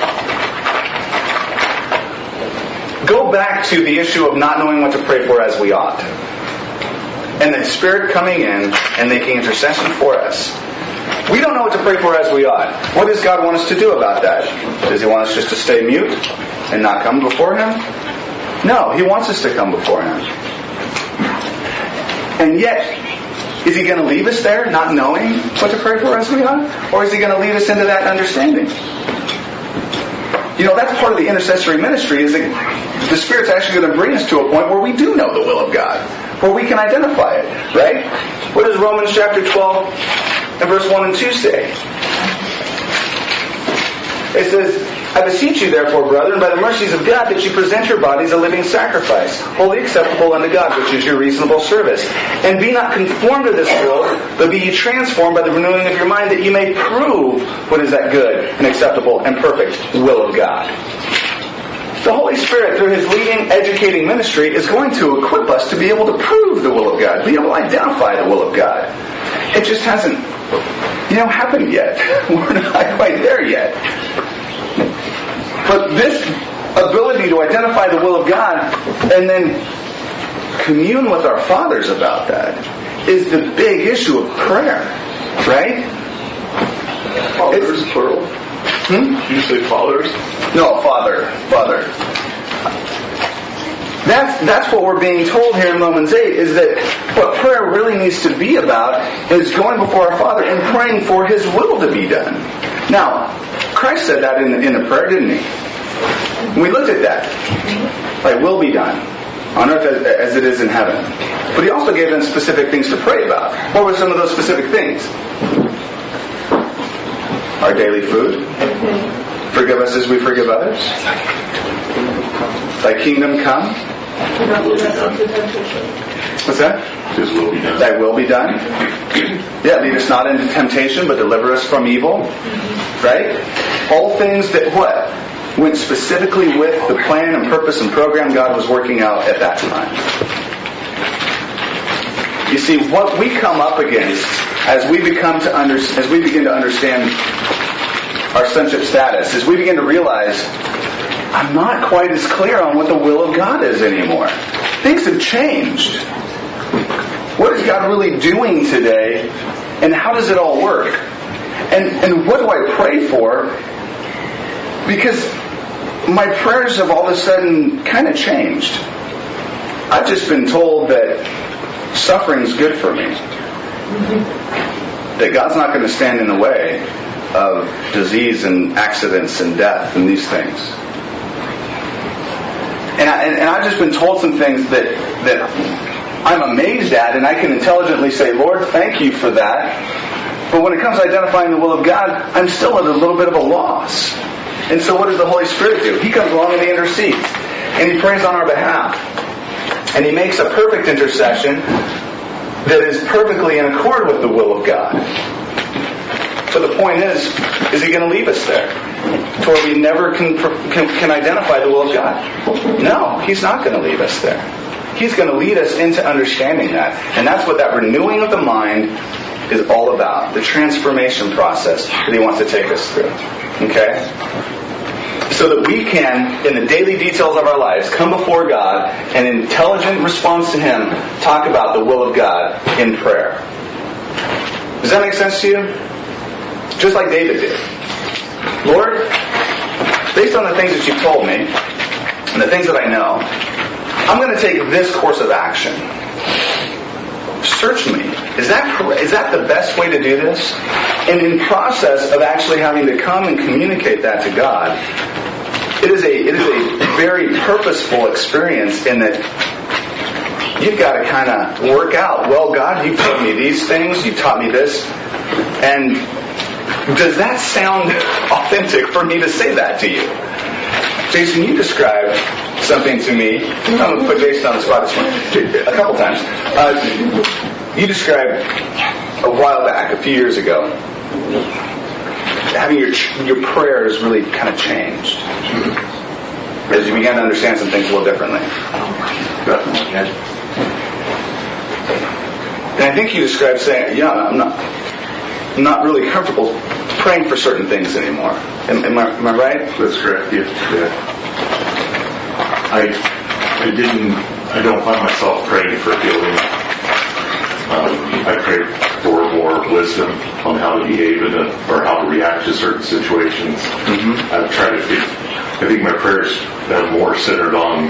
Go back to the issue of not knowing what to pray for as we ought. And the Spirit coming in and making intercession for us. We don't know what to pray for as we ought. What does God want us to do about that? Does He want us just to stay mute and not come before Him? No, He wants us to come before Him. And yet, is He going to leave us there not knowing what to pray for as we ought? Or is He going to lead us into that understanding? You know, that's part of the intercessory ministry, is that the Spirit's actually going to bring us to a point where we do know the will of God, where we can identify it, right? What does Romans chapter twelve and verse one and two say? It says, I beseech you therefore, brethren, by the mercies of God, that you present your bodies a living sacrifice, wholly acceptable unto God, which is your reasonable service. And be not conformed to this world, but be ye transformed by the renewing of your mind, that you may prove what is that good and acceptable and perfect will of God. The Holy Spirit, through His leading, educating ministry, is going to equip us to be able to prove the will of God, be able to identify the will of God. It just hasn't, you know, happened yet. We're not quite there yet. But this ability to identify the will of God and then commune with our fathers about that is the big issue of prayer, right? Fathers, it's, plural. Hmm? Did you say fathers? No, father, father. That's that's what we're being told here in Romans eight, is that what prayer really needs to be about is going before our Father and praying for His will to be done. Now, Christ said that in the, in the prayer, didn't He? We looked at that. Like, will be done on earth as, as it is in heaven. But He also gave them specific things to pray about. What were some of those specific things? Our daily food. Forgive us as we forgive others. Thy kingdom come. What's that? His will be done. Thy will be done. Yeah, lead us not into temptation, but deliver us from evil. Right? All things that what? Went specifically with the plan and purpose and program God was working out at that time. You see, what we come up against as we become to under, as we begin to understand our sonship status, as we begin to realize, I'm not quite as clear on what the will of God is anymore. Things have changed. what is God really doing today? And how does it all work? And, and what do I pray for? Because my prayers have all of a sudden kind of changed. I've just been told that suffering's good for me. That God's not going to stand in the way of disease and accidents and death and these things. And, I, and, and I've just been told some things that, that I'm amazed at, and I can intelligently say, Lord, thank you for that. But when it comes to identifying the will of God, I'm still at a little bit of a loss. And so what does the Holy Spirit do? He comes along and He intercedes. And He prays on our behalf. And He makes a perfect intercession that is perfectly in accord with the will of God. So the point is, is He going to leave us there? To where we never can, can, can identify the will of God? No, He's not going to leave us there. He's going to lead us into understanding that. And that's what that renewing of the mind is all about. The transformation process that He wants to take us through. Okay? So that we can, in the daily details of our lives, come before God and in intelligent response to Him, talk about the will of God in prayer. Does that make sense to you? Just like David did. Lord, based on the things that you've told me, and the things that I know, I'm going to take this course of action. Search me. Is that correct? Is that the best way to do this? And in process of actually having to come and communicate that to God, it is a it is a very purposeful experience in that you've got to kind of work out, well, God, you've told me these things, you've taught me this, and does that sound authentic for me to say that to you? Jason, you described something to me. I'm going to put Jason on the spot this morning, a couple times. Uh, you described a while back, a few years ago, having your your prayers really kind of changed as you began to understand some things a little differently. And I think you described saying, "Yeah, I'm not, I'm not really comfortable praying for certain things anymore." Am, am, I, am I right? That's correct. Yeah. yeah. I I didn't. I don't find myself praying for healing. Um, I pray for more wisdom on how to behave in a, or how to react to certain situations. Mm-hmm. I've tried to think. I think my prayers are more centered on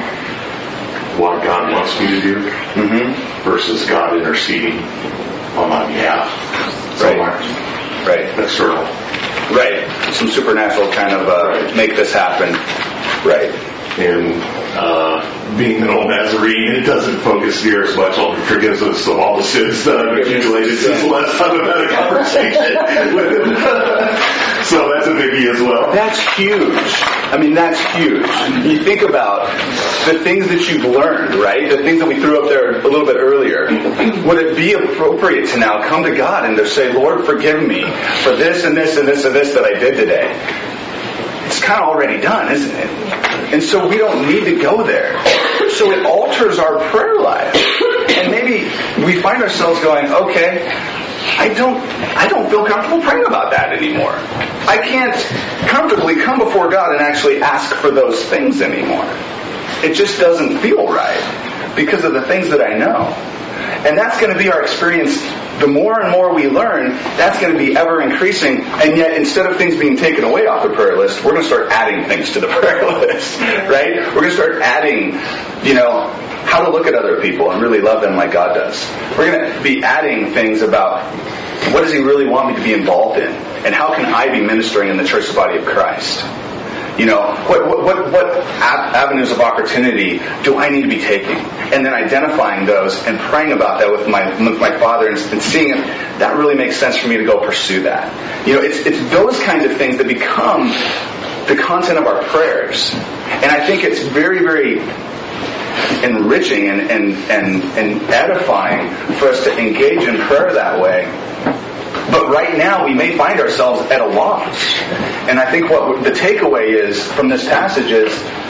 what God wants me to do mm-hmm. versus God interceding on my behalf. Right. Right. External. Right. Some supernatural kind of uh, right. make this happen. Right. And uh, being an old Nazarene, it doesn't focus near as much on forgives us of all the sins that I've accumulated since the last time I've had a conversation with him. So that's a biggie as well. That's huge. I mean, that's huge. You think about the things that you've learned, right? The things that we threw up there a little bit earlier. Would it be appropriate to now come to God and to say, Lord, forgive me for this and this and this and this that I did today? It's kind of already done, isn't it? And so we don't need to go there. So it alters our prayer life. And maybe we find ourselves going, okay, I don't I don't feel comfortable praying about that anymore. I can't comfortably come before God and actually ask for those things anymore. It just doesn't feel right because of the things that I know. And that's going to be our experience. The more and more we learn, that's going to be ever increasing. And yet, instead of things being taken away off the prayer list, we're going to start adding things to the prayer list, right? We're going to start adding, you know, how to look at other people and really love them like God does. We're going to be adding things about what does He really want me to be involved in, and how can I be ministering in the church body of Christ? You know, what what what avenues of opportunity do I need to be taking? And then identifying those and praying about that with my with my Father and, and seeing it, that really makes sense for me to go pursue that. You know, it's it's those kinds of things that become the content of our prayers. And I think it's very, very enriching and, and, and, and edifying for us to engage in prayer that way. But right now we may find ourselves at a loss. And I think what the takeaway is from this passage is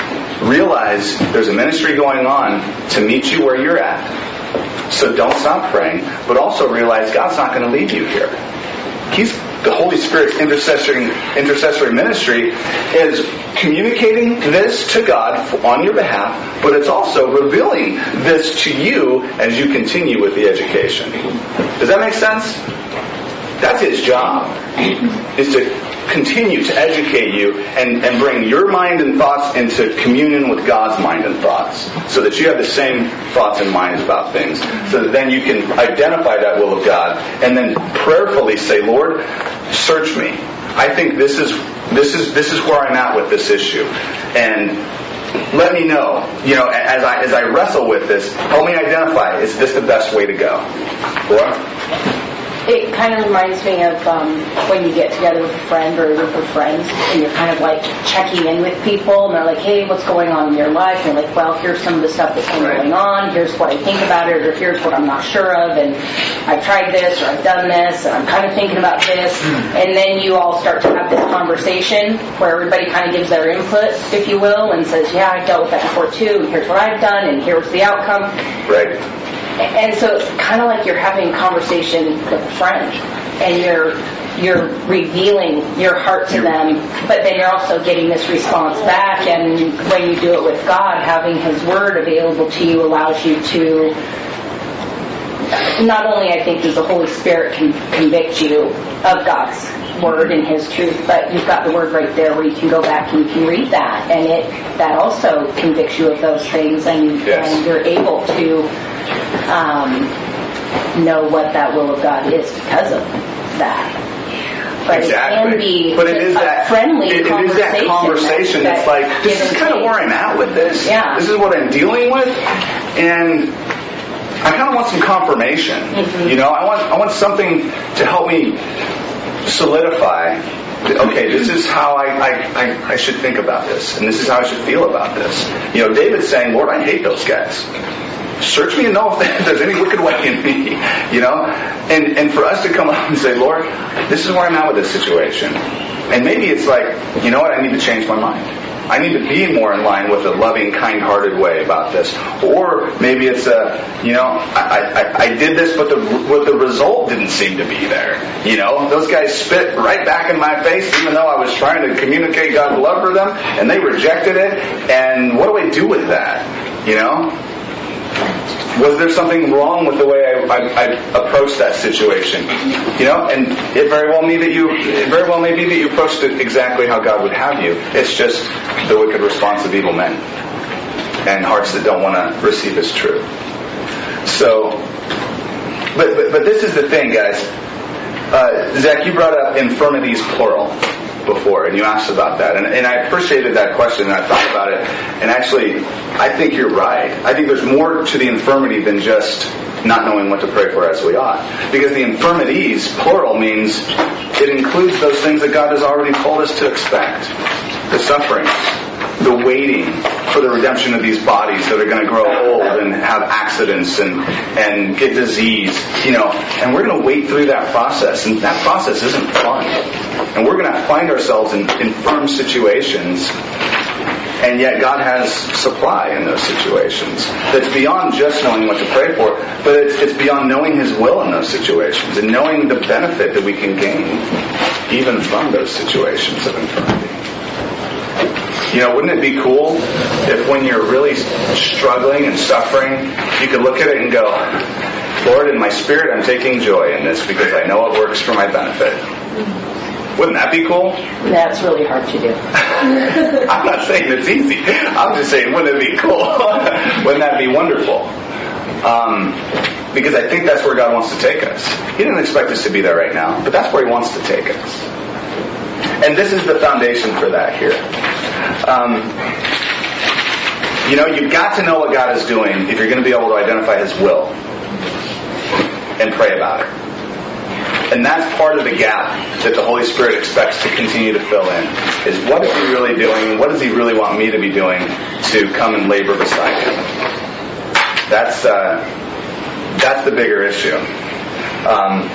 realize there's a ministry going on to meet you where you're at. So don't stop praying, but also realize God's not going to leave you here. He's the Holy Spirit's intercessory, intercessory ministry is communicating this to God on your behalf, but it's also revealing this to you as you continue with the education. Does that make sense? That's his job, is to continue to educate you and, and bring your mind and thoughts into communion with God's mind and thoughts, so that you have the same thoughts and minds about things, so that then you can identify that will of God and then prayerfully say, Lord, search me. I think this is this is this is where I'm at with this issue, and let me know. You know, as I as I wrestle with this, help me identify, is this the best way to go? Laura? It kind of reminds me of um, when you get together with a friend or a group of friends and you're kind of like checking in with people and they're like, hey, what's going on in your life? And you're like, well, here's some of the stuff that's been going on. Here's what I think about it, or here's what I'm not sure of. And I've tried this, or I've done this, and I'm kind of thinking about this. And then you all start to have this conversation where everybody kind of gives their input, if you will, and says, yeah, I've dealt with that before too, and here's what I've done, and here's the outcome. Right. And so it's kind of like you're having a conversation with a friend, and you're you're revealing your heart to them, but then you're also getting this response back. And when you do it with God, having His Word available to you allows you to, not only I think does the Holy Spirit can convict you of God's Word and His truth, but you've got the Word right there where you can go back and you can read that, and it that also convicts you of those things, and, yes. and you're able to Um, know what that will of God is because of that. But exactly. It can be but it is a that friendly it, it conversation. is that conversation. That, it's like, this is kind of where I'm at with this. Yeah. This is what I'm dealing with, and I kind of want some confirmation. Mm-hmm. You know, I want I want something to help me solidify. Okay, this is how I, I, I, I should think about this, and this is how I should feel about this. You know, David's saying, Lord, I hate those guys. Search me and know if there's any wicked way in me. You know? And and for us to come up and say, Lord, this is where I'm at with this situation. And maybe it's like, you know what, I need to change my mind. I need to be more in line with a loving, kind-hearted way about this. Or maybe it's a, you know, I, I, I did this, but the but the result didn't seem to be there. You know, those guys spit right back in my face, even though I was trying to communicate God's love for them, and they rejected it. And what do I do with that? You know? Was there something wrong with the way I, I, I approached that situation? You know, and it very well may that you, it very well may be that you approached it exactly how God would have you. It's just the wicked response of evil men and hearts that don't want to receive His truth. So, but but, but this is the thing, guys. Uh, Zach, you brought up infirmities plural before, and you asked about that, and, and I appreciated that question, and I thought about it, and actually, I think you're right. I think there's more to the infirmity than just not knowing what to pray for as we ought, because the infirmities, plural, means it includes those things that God has already told us to expect. The suffering, the waiting for the redemption of these bodies that are going to grow old and have accidents and, and get disease, you know, and we're going to wait through that process, and that process isn't fun. And we're going to find ourselves in infirm situations, and yet God has supply in those situations. That's beyond just knowing what to pray for, but it's, it's beyond knowing His will in those situations and knowing the benefit that we can gain even from those situations of infirmity. You know, wouldn't it be cool if when you're really struggling and suffering, you could look at it and go, Lord, in my spirit I'm taking joy in this because I know it works for my benefit. Wouldn't that be cool? That's really hard to do. I'm not saying it's easy. I'm just saying, wouldn't it be cool? Wouldn't that be wonderful? Um, because I think that's where God wants to take us. He didn't expect us to be there right now, but that's where He wants to take us. And this is the foundation for that here. Um, you know, you've got to know what God is doing if you're going to be able to identify His will and pray about it. And that's part of the gap that the Holy Spirit expects to continue to fill in, is what is He really doing? What does He really want me to be doing to come and labor beside Him? That's uh, that's the bigger issue. Um,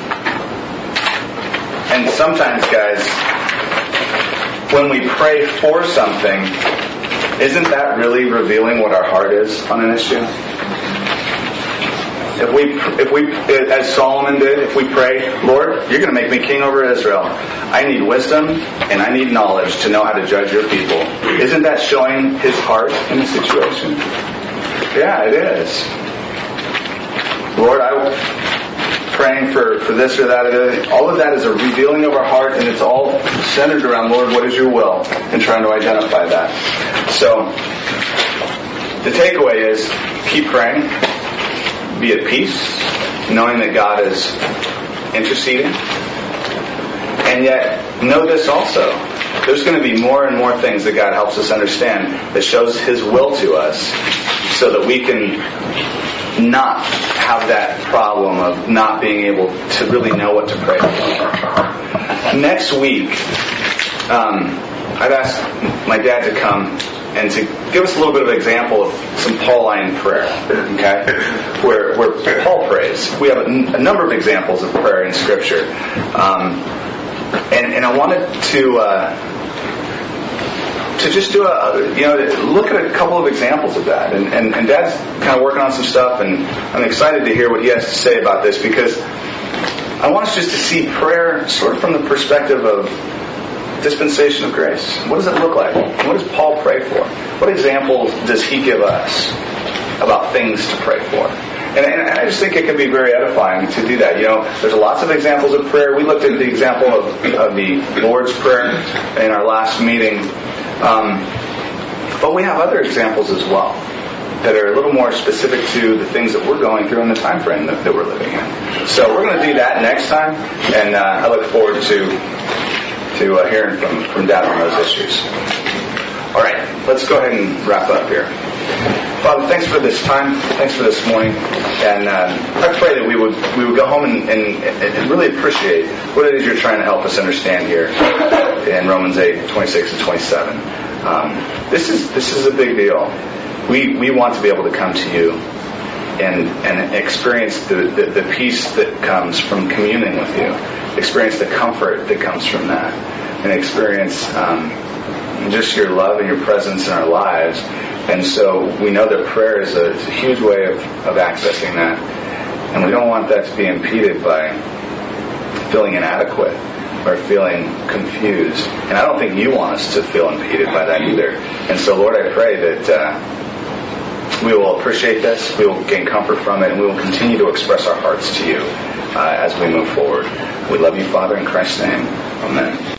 and sometimes, guys, when we pray for something, isn't that really revealing what our heart is on an issue? if we, if we, as Solomon did, if we pray, Lord, you're going to make me king over Israel. I need wisdom and I need knowledge to know how to judge your people. Isn't that showing his heart in the situation? Yeah, it is. Lord, I praying for, for this or that or that. All of that is a revealing of our heart, and it's all centered around, Lord, what is your will? And trying to identify that. So, the takeaway is keep praying, be at peace, knowing that God is interceding. And yet, know this also. There's going to be more and more things that God helps us understand that shows His will to us so that we can not have that problem of not being able to really know what to pray for. Next week, um, I've asked my dad to come and to give us a little bit of an example of some Pauline prayer, okay? Where, where Paul prays. We have a, a number of examples of prayer in Scripture. Um, and, and I wanted to... Uh, to just do a, you know, look at a couple of examples of that. And, and, and Dad's kind of working on some stuff, and I'm excited to hear what he has to say about this, because I want us just to see prayer sort of from the perspective of dispensation of grace. What does it look like? What does Paul pray for? What examples does he give us about things to pray for? And, and I just think it can be very edifying to do that. You know, there's lots of examples of prayer. We looked at the example of, of the Lord's Prayer in our last meeting. Um, but we have other examples as well that are a little more specific to the things that we're going through in the time frame that, that we're living in. So we're going to do that next time, and uh, I look forward to to uh, hearing from, from Dad on those issues. All right, let's go ahead and wrap up here. Father, thanks for this time. Thanks for this morning. And uh, I pray that we would we would go home and, and, and really appreciate what it is you're trying to help us understand here in Romans eight, twenty-six and twenty-seven. Um, this is this is a big deal. We we want to be able to come to you and and experience the, the, the peace that comes from communing with you. Experience the comfort that comes from that. And experience um, just your love and your presence in our lives. And so we know that prayer is a, it's a huge way of, of accessing that. And we don't want that to be impeded by feeling inadequate or feeling confused. And I don't think you want us to feel impeded by that either. And so, Lord, I pray that uh, we will appreciate this, we will gain comfort from it, and we will continue to express our hearts to you uh, as we move forward. We love you, Father, in Christ's name. Amen.